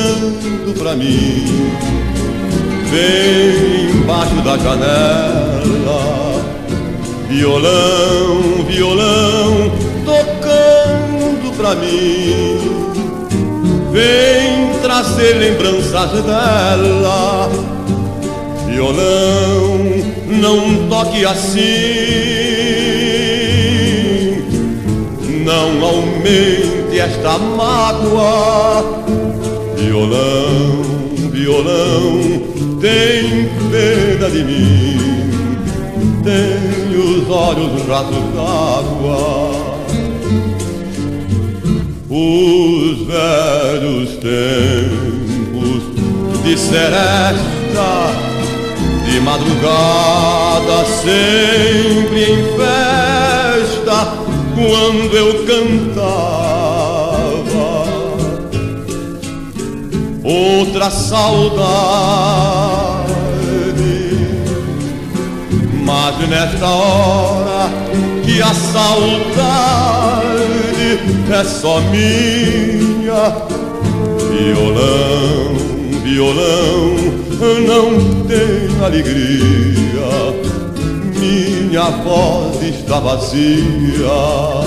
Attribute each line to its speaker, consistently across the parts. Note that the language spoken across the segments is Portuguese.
Speaker 1: tocando pra mim. Vem embaixo da janela, violão, violão, tocando pra mim. Vem trazer lembranças dela, violão, não toque assim, não aumente esta mágoa. Violão, violão, tem pena de mim, tem os olhos rasos d'água. Os velhos tempos de seresta, de madrugada sempre em festa, quando eu cantava outra saudade. Mas nesta hora que a saudade é só minha, violão, violão, não tem alegria, minha voz está vazia.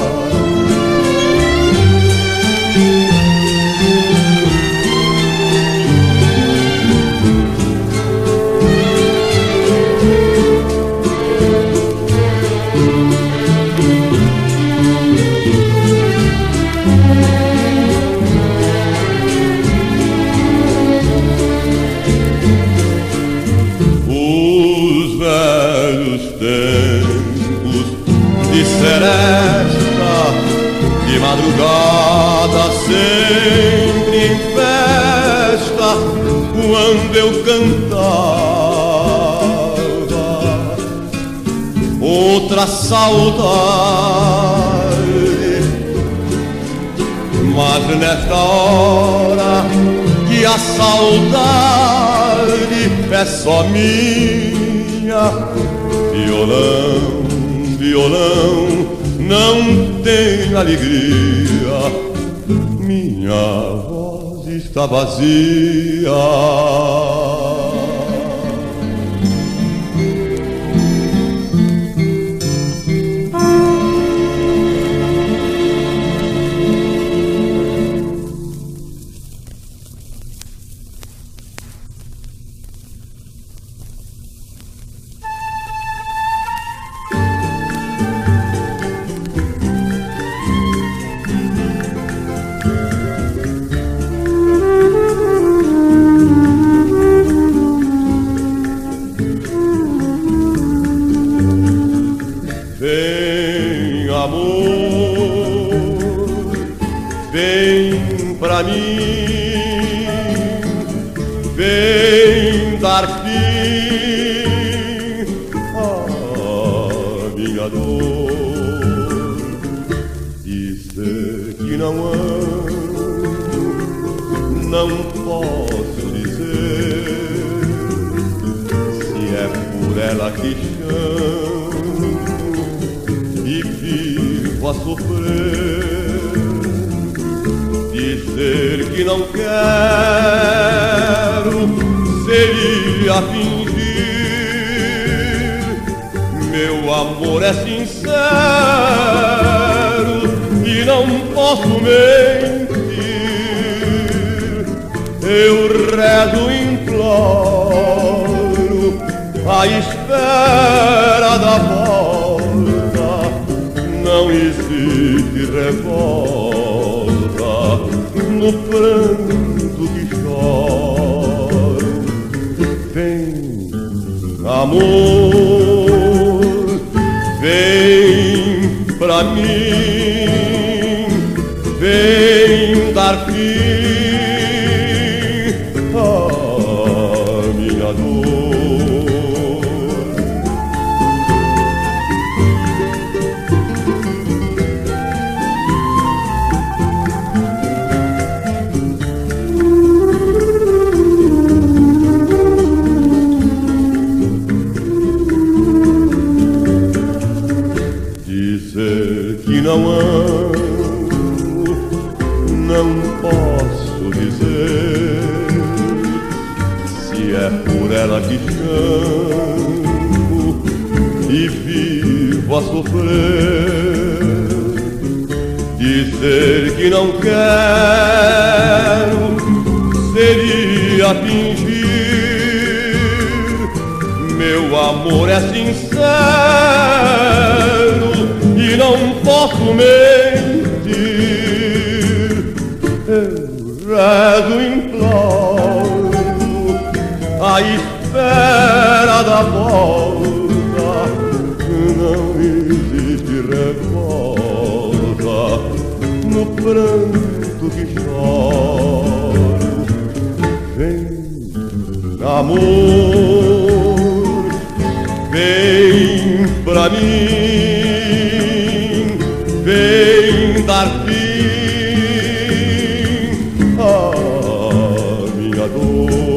Speaker 1: Seresta, de madrugada sempre em festa, quando eu cantava outra saudade. Mas nesta hora que a saudade é só minha, violão, violão, não tem alegria, minha voz está vazia. Vem pra mim, vem dar fim à minha dor. Dizer que não amo, não posso dizer, se é por ela que chamo e vivo a sofrer. Dizer que não quero seria fingir. Meu amor é sincero e não posso mentir. Eu rezo, imploro, à espera da volta. Não existe revolta no pranto que choro. Vem, amor, vem pra mim, vem dar fim à minha dor. Dizer que não é por ela que chamo e vivo a sofrer. Dizer que não quero seria fingir. Meu amor é sincero e não posso mentir. Eu rezo, imploro, à espera da volta. Não existe revolta no pranto que choro. Vem, amor, vem pra mim, vem dar fim à minha dor.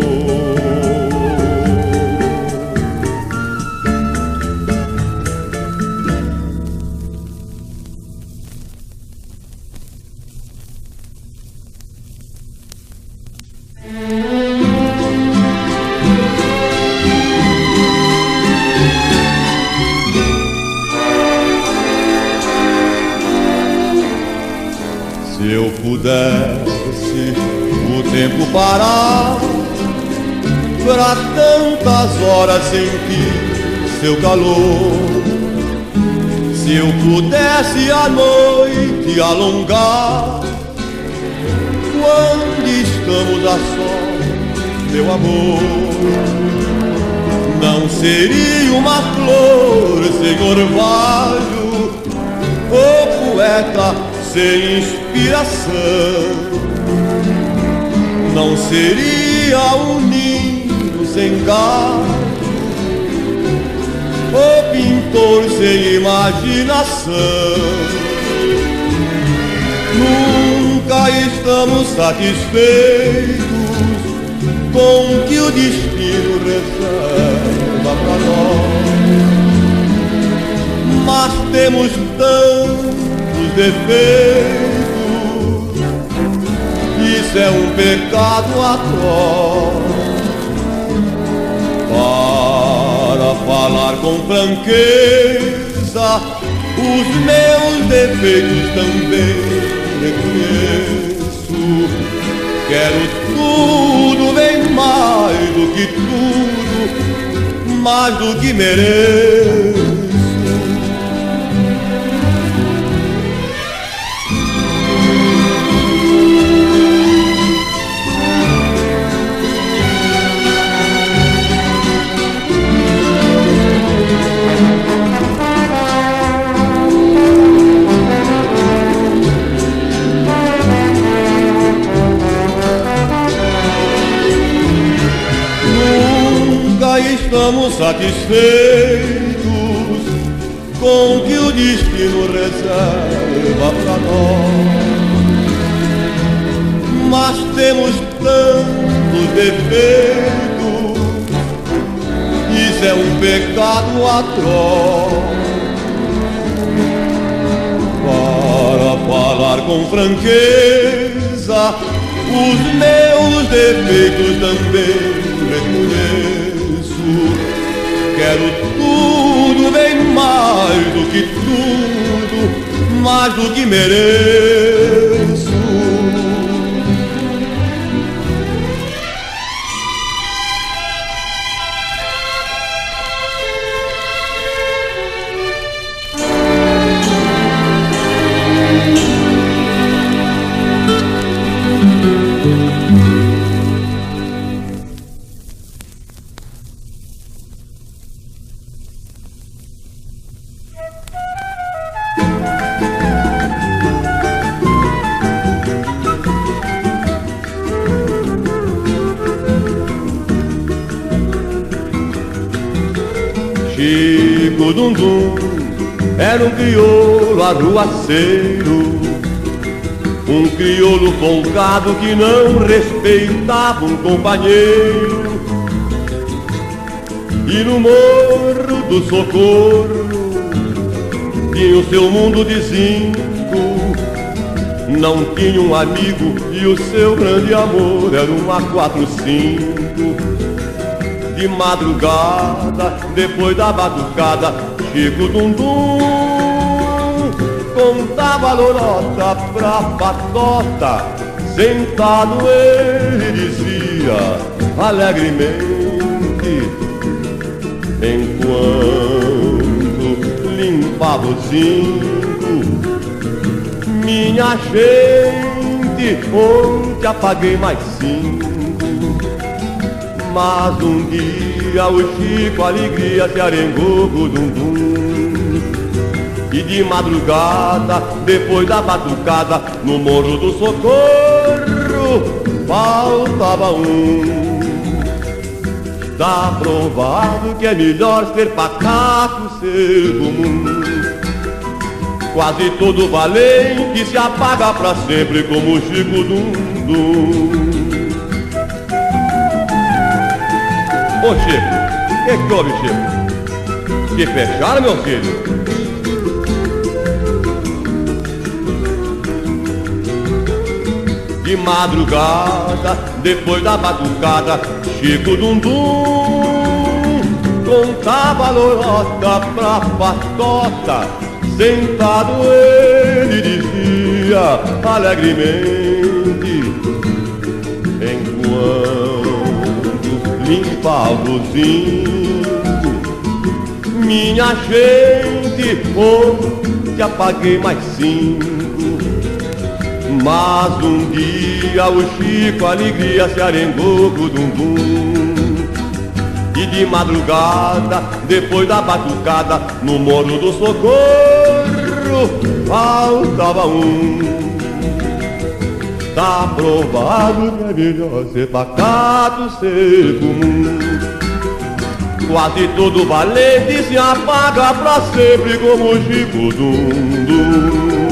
Speaker 1: Se eu pudesse o tempo parar pra tantas horas sentir seu calor, se eu pudesse a noite alongar quando estamos a sós, meu amor, não seria uma flor sem orvalho, oh poeta sem inspiração, não seria um ninho sem galho, o pintor sem imaginação. Nunca estamos satisfeitos com o que o destino reserva pra nós, mas temos tantos defeitos, isso é um pecado atroz. Para falar com franqueza, os meus defeitos também reconheço. Quero tudo, bem mais do que tudo, mais do que mereço. Estamos satisfeitos com o que o destino reserva pra nós, mas temos tantos defeitos, isso é um pecado atroz. Para falar com franqueza, os meus defeitos também reconheço. Quero tudo, bem mais do que tudo, mais do que mereço. Chico Dundum era um crioulo arruaceiro, um crioulo folgado que não respeitava um companheiro. E no Morro do Socorro tinha o seu mundo de zinco, não tinha um amigo e o seu grande amor era um A45. De madrugada, depois da batucada, Chico Dundum contava lorota pra patota. Sentado ele dizia alegremente, enquanto limpava o zinco: minha gente, ontem apaguei mais 5. Mas um dia o Chico alegria se arengou com o Dundum. E de madrugada, depois da batucada, no Morro do Socorro faltava um. Está provado que é melhor ser pacato, ser comum. Quase todo valente se apaga pra sempre, como o Chico Dundum. Ô Chico, que houve, Chico? Te fecharam, meu filho? De madrugada, depois da batucada, Chico Dundum contava lorota pra patota. Sentado ele dizia alegremente, enquanto limpava o zinco: minha gente, ontem apaguei mais 5. Mas um dia o Chico alegria se arengou com o Dundum. E de madrugada, depois da batucada, no Morro do Socorro faltava um. Tá provado que é melhor ser pacato, ser comum. Quase todo valente se apaga pra sempre, como o Chico Dundum.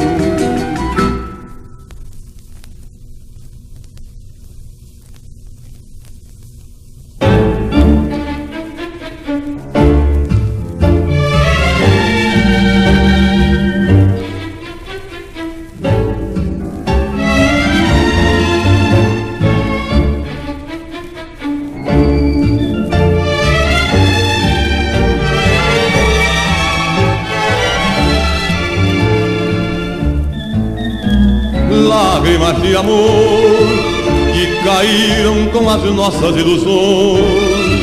Speaker 1: Lágrimas de amor que caíram com as nossas ilusões.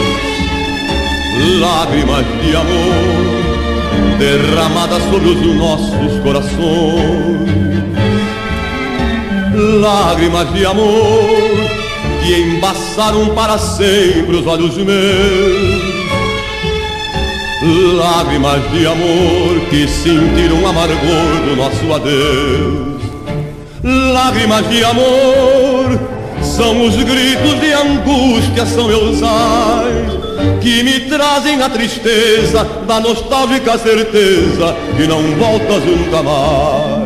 Speaker 1: Lágrimas de amor derramadas sobre os nossos corações. Lágrimas de amor que embaçaram para sempre os olhos meus. Lágrimas de amor que sentiram o amargor do nosso adeus. Lágrimas de amor são os gritos de angústia, são meus ais, que me trazem a tristeza da nostálgica certeza que não voltas nunca mais.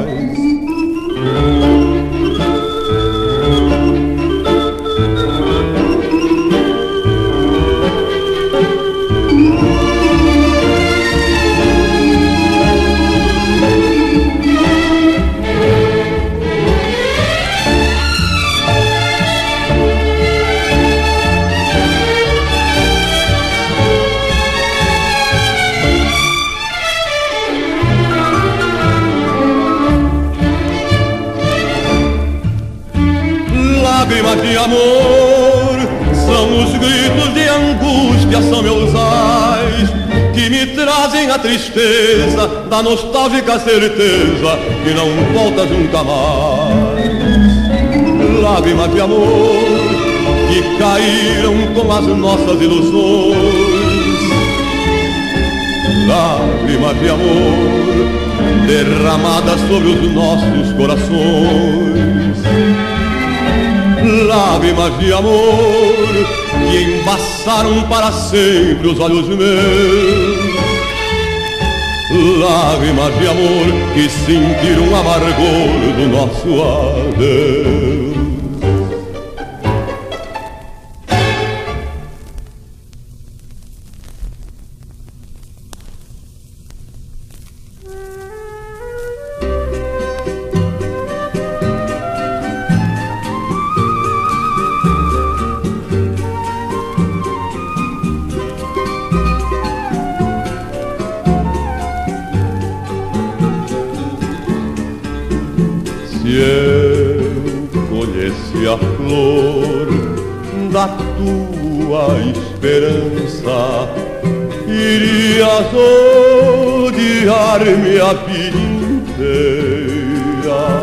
Speaker 1: Lágrimas de amor são os gritos de angústia, são meus ais, que me trazem a tristeza da nostálgica certeza que não voltas nunca mais. Lágrimas de amor que caíram com as nossas ilusões. Lágrimas de amor derramadas sobre os nossos corações. Lágrimas de amor que embaçaram para sempre os olhos meus. Lágrimas de amor que sentiram o amargor do nosso adeus. flor da tua esperança, irias odiar-me a vida inteira.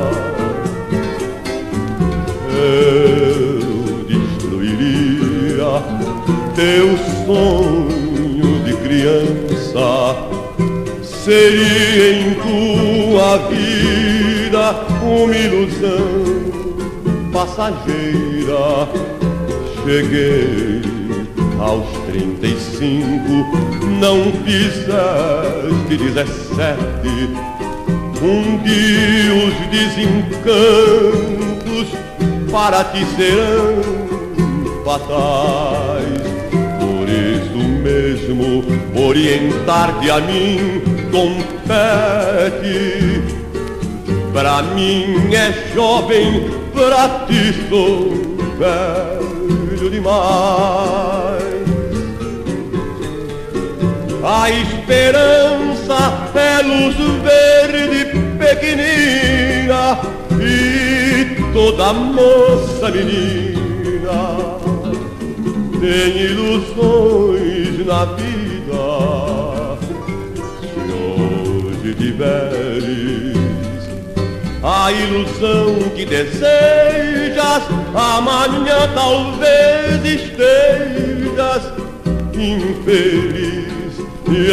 Speaker 1: Eu destruiria teu sonho de criança, seria em tua vida uma ilusão passageira. Cheguei aos 35, não fizeste 17. Um dia os desencantos para ti serão fatais. Por isso mesmo, orientar-te a mim compete. Pra mim é jovem, pra ti sou velho demais. A esperança é luz verde pequenina, e toda moça menina tem ilusões na vida. Se hoje tiveres a ilusão que desejas, amanhã talvez estejas infeliz e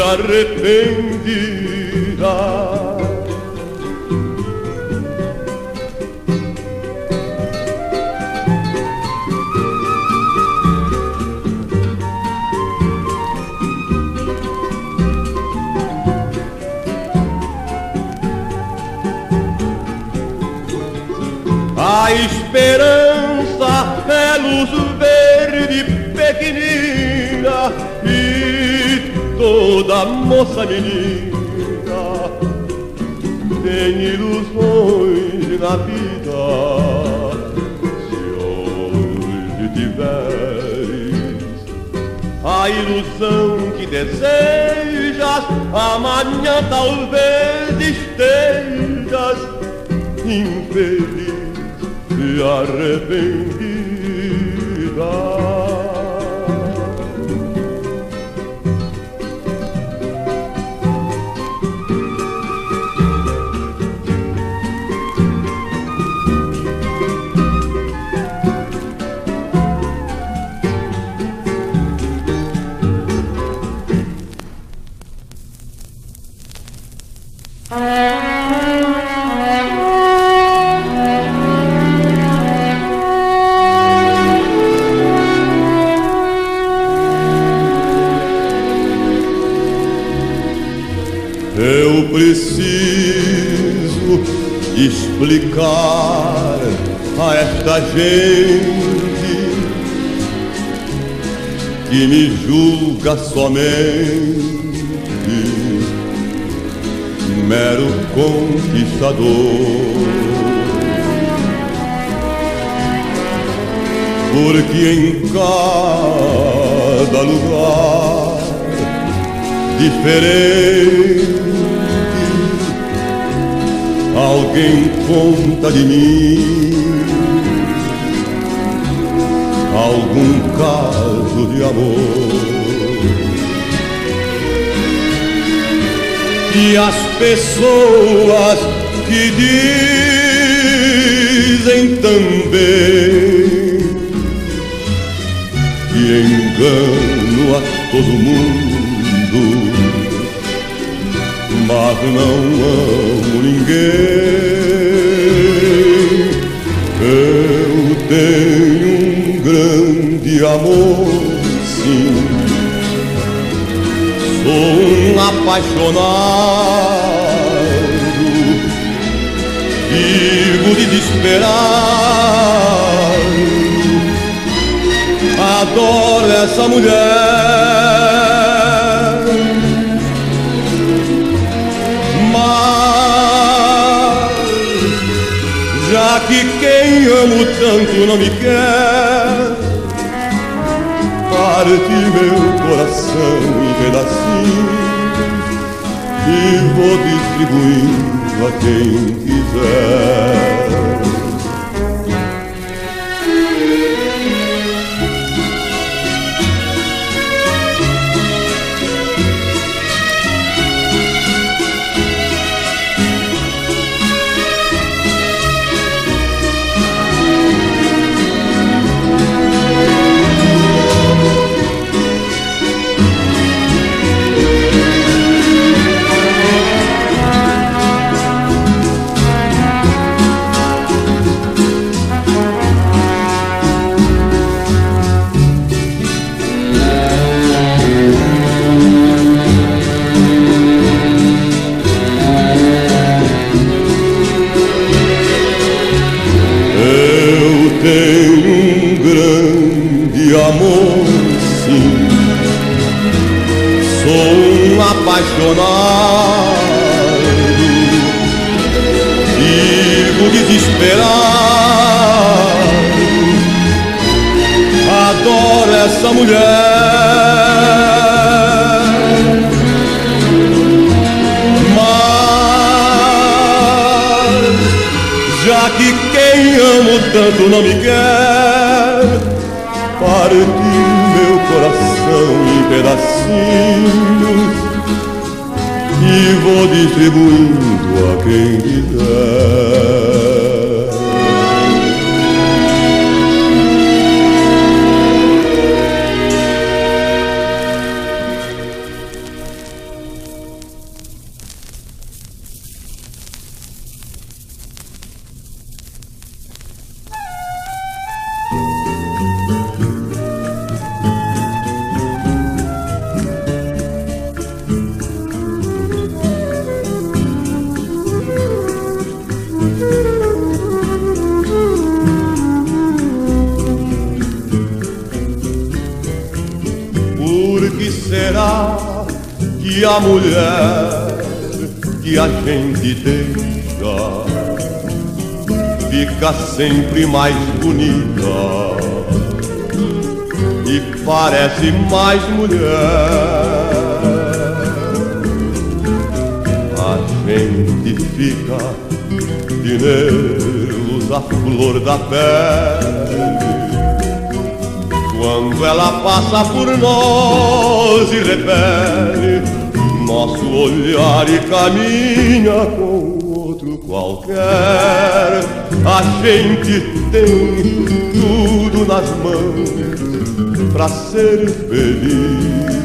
Speaker 1: arrependida. A esperança é luz verde pequenina, e toda moça menina tem ilusões na vida. Se hoje tiveres a ilusão que desejas, amanhã talvez estejas infeliz e arrependida. Eu preciso explicar a esta gente que me julga somente mero conquistador, porque em cada lugar diferente alguém conta de mim algum caso de amor. E as pessoas que dizem também que engano a todo mundo, mas não amo ninguém. Eu tenho um grande amor, sim. Sou um apaixonado, vivo desesperado. Adoro essa mulher, já que quem amo tanto não me quer, parte meu coração em pedacinhos e vou distribuindo a quem quiser. amor, sim. Sou um apaixonado, vivo desesperado. Adoro essa mulher, mas já que quem amo tanto não me quer, partir meu coração em pedacinhos e vou distribuindo a quem quiser. Que a mulher que a gente deixa fica sempre mais bonita e parece mais mulher. A gente fica de nervos à flor da pele quando ela passa por nós e repele nosso olhar e caminha com outro qualquer. A gente tem tudo nas mãos pra ser feliz,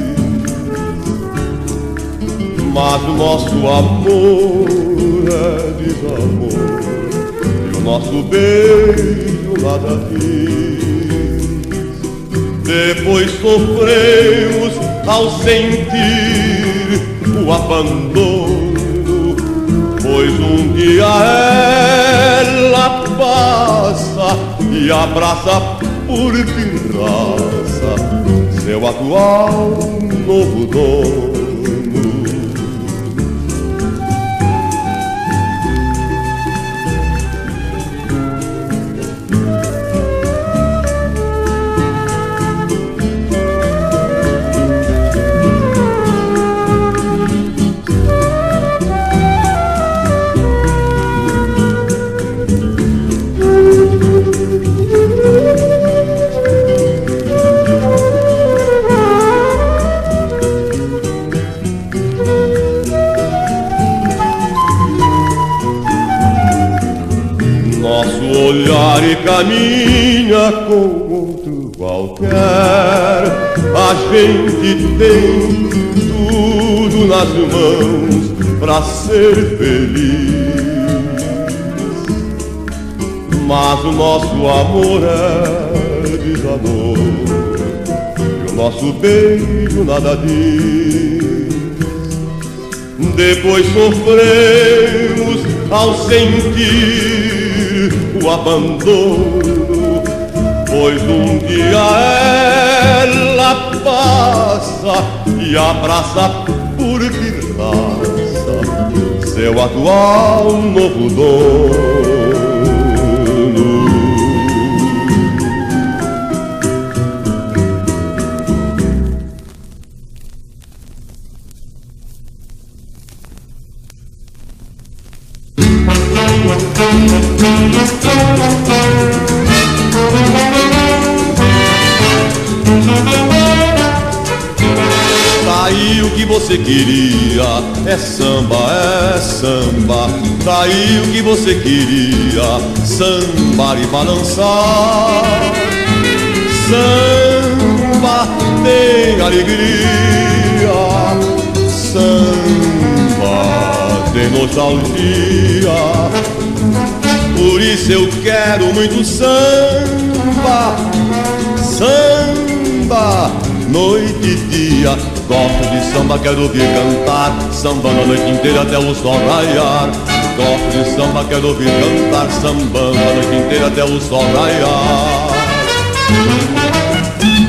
Speaker 1: mas o nosso amor é desamor e o nosso beijo nada diz. Depois sofremos ao sentir o abandono, pois um dia ela passa e abraça por pirraça seu atual novo dono. Olhar e caminha com outro qualquer. A gente tem tudo nas mãos pra ser feliz, mas o nosso amor é desamor e o nosso beijo nada diz. Depois sofremos ao sentir o abandono, pois um dia ela passa e abraça por pirraça seu atual novo dono. Daí o que você queria é samba, é samba. Daí o que você queria, sambar e balançar. Samba tem alegria, samba tem nostalgia. Por isso eu quero muito samba, samba, noite e dia. Gosto de samba, quero ouvir cantar samba a noite inteira até o sol raiar. Gosto de samba, quero ouvir cantar samba a noite inteira até o sol raiar.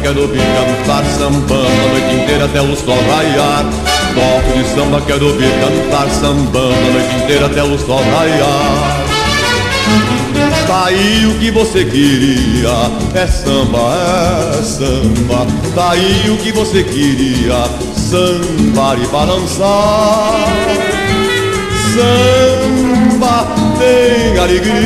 Speaker 1: quero ouvir cantar sambando a noite inteira até o sol raiar. Toco de samba, quero ouvir cantar sambando a noite inteira até o sol raiar. Tá aí o que você queria, é samba, é samba. Tá aí o que você queria, sambar e balançar. Samba tem alegria,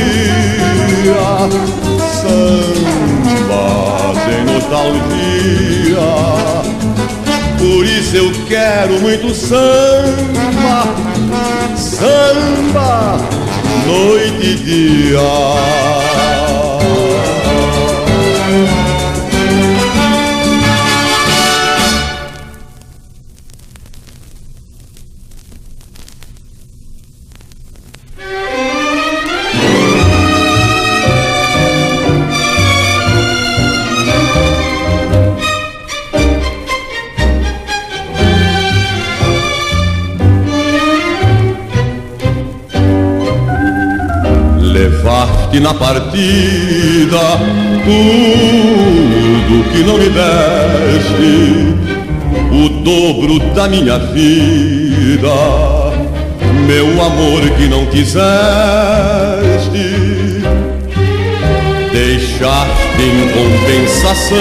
Speaker 1: samba tem nostalgia. Por isso eu quero muito samba, samba, noite e dia. Levaste na partida tudo que não me deste, o dobro da minha vida, meu amor que não quiseste. Deixaste em compensação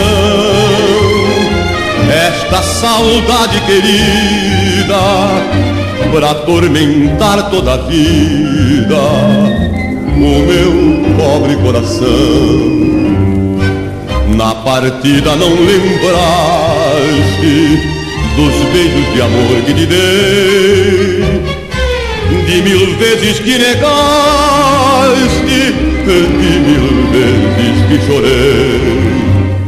Speaker 1: esta saudade querida pra atormentar toda a vida o meu pobre coração. Na partida não lembraste dos beijos de amor que te dei, de mil vezes que negaste, de mil vezes que chorei.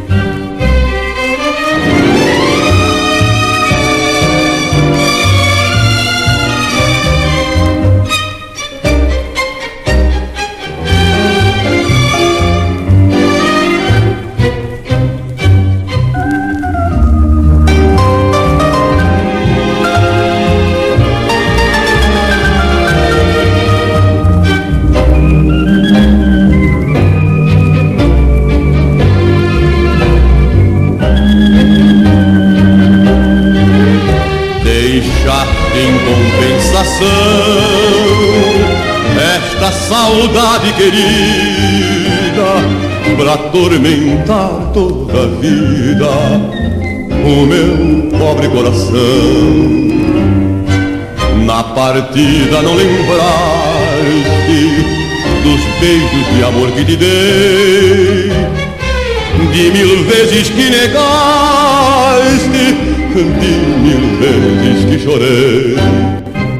Speaker 1: Esta saudade querida pra atormentar toda a vida o meu pobre coração. Na partida não lembraste dos beijos de amor que te dei, de mil vezes que negaste, de mil vezes que chorei.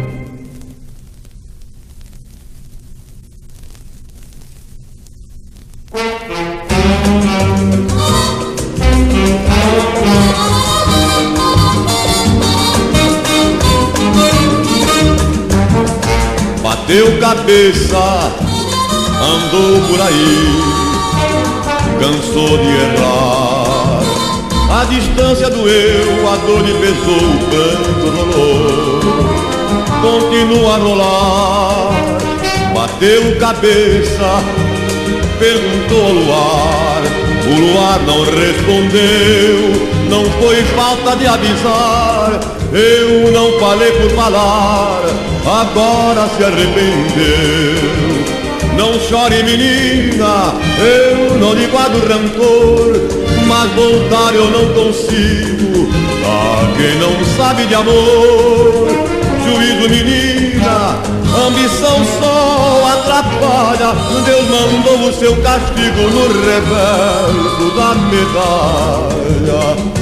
Speaker 1: Bateu cabeça, andou por aí, cansou de errar. A distância doeu, a dor lhe pesou, o pranto rolou, continua a rolar. Bateu cabeça, perguntou ao luar, o luar não respondeu, não foi falta de avisar. Eu não falei por falar, agora se arrependeu. Não chore, menina, eu não lhe guardo rancor, mas voltar eu não consigo, a quem não sabe de amor. Juízo, menina, ambição só atrapalha, Deus mandou o seu castigo no reverso da medalha.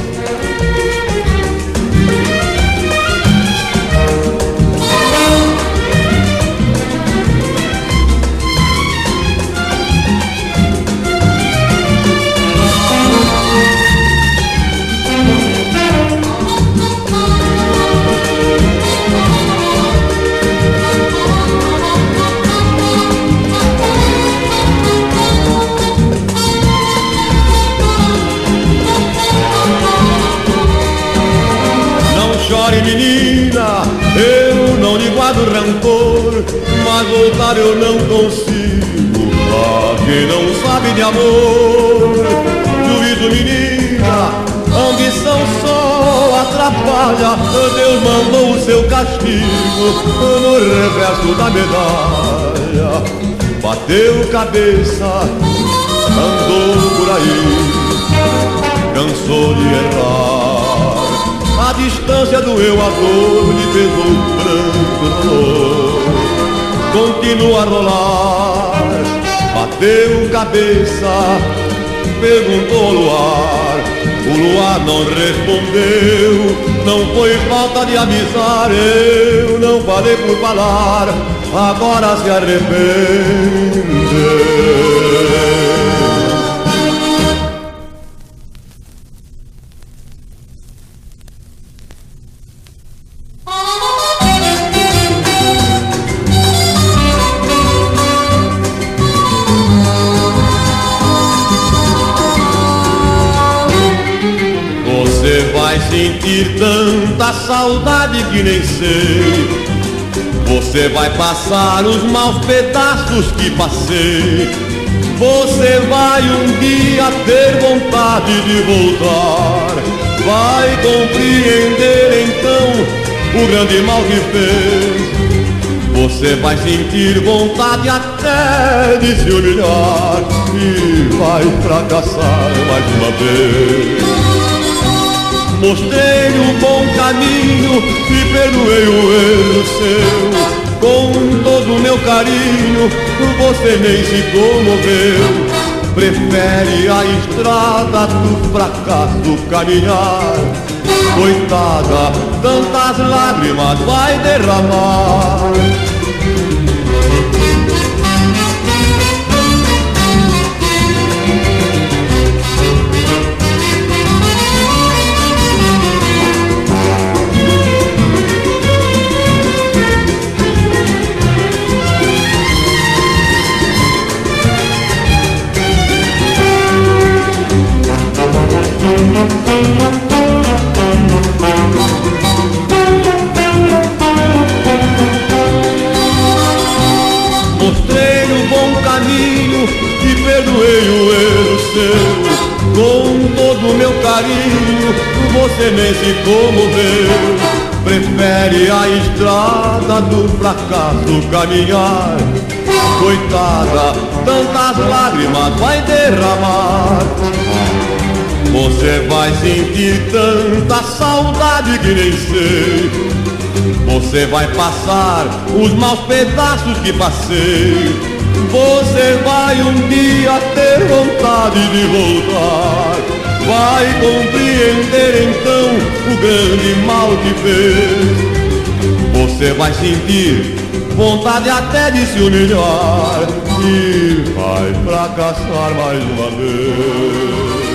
Speaker 1: Menina, eu não lhe guardo rancor, mas voltar eu não consigo, pra quem não sabe de amor. Juízo, menina, falha, Deus mandou o seu castigo no reverso da medalha. Bateu cabeça, andou por aí, cansou de errar. A distância doeu, a dor lhe pesou branco dolor. Continua a rolar, bateu cabeça, perguntou ao luar. O luar não respondeu, não foi falta de avisar. Eu não falei por falar, agora se arrependeu. Sentir tanta saudade que nem sei. Você vai passar os maus pedaços que passei. Você vai um dia ter vontade de voltar. Vai compreender então o grande mal que fez. Você vai sentir vontade até de se humilhar e vai fracassar mais uma vez. Mostrei o bom caminho e perdoei o erro seu. Com todo o meu carinho, você nem se comoveu. Prefere a estrada do fracasso caminhar. Coitada, tantas lágrimas vai derramar. Mostrei o bom caminho e perdoei o erro seu. Com todo o meu carinho, você nem se comoveu. Prefere a estrada do fracasso caminhar. Coitada, tantas lágrimas vai derramar. Você vai sentir tanta saudade que nem sei. Você vai passar os maus pedaços que passei. Você vai um dia ter vontade de voltar. Vai compreender então o grande mal que fez. Você vai sentir vontade até de se humilhar e vai fracassar mais uma vez.